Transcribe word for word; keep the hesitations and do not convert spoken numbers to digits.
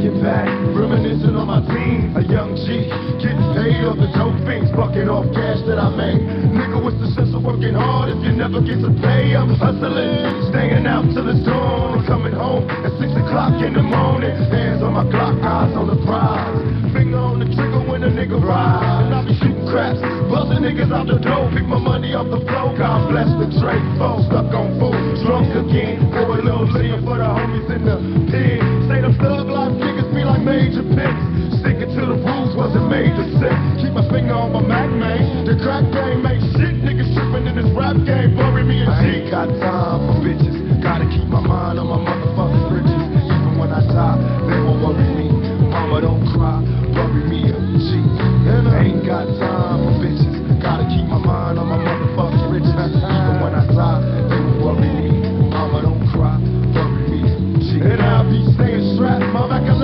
thinking back, reminiscing on my team, a young G, getting paid off the dope fiends, bucking off cash that I made. Nigga, what's the sense of working hard if you never get to pay? I'm hustling, staying out till it's dawn, and coming home at six o'clock in the morning. Hands on my Glock, eyes on the prize, finger on the trigger when a nigga rides. And I be shooting craps, buzzing niggas out the door, pick my money off the floor. God bless the trade folks, stuck on food, drunk again, pour a little liquor for the homies in the pen. Say them thug life niggas be like major picks, sticking to the rules wasn't made to sit. Keep my finger on my Mac, man, the crack game make shit. Niggas tripping in this rap game, bury me in G. I ain't got time for